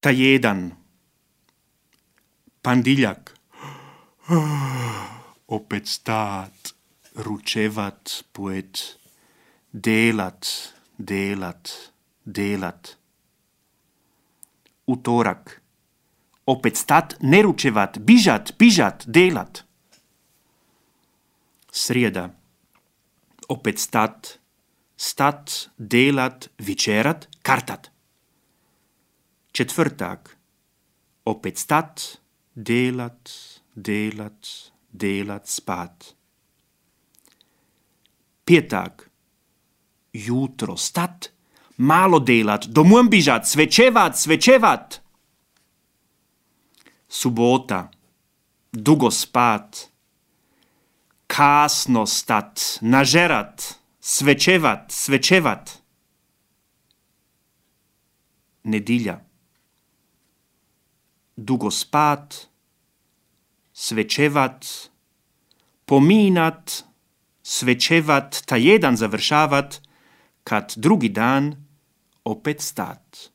Ta jedan. Pandiljak. Opet stat, ručevat, poet, delat, delat. Utorak. Opet stat, ne ručevat, bižat, delat. Srijeda. Opet stat, delat, večerat, kartat. Četvrtak. Opet stat, delat, spat. Petak. Jutro stat, malo delat, domov bižat, svečevat. Subota. Dugo spat. Kasno stat, nažerat, svečevat. Nedilja. Dugo spat, svečevat, pominat, svečevat, ta jedan završavat, kad drugi dan opet stat.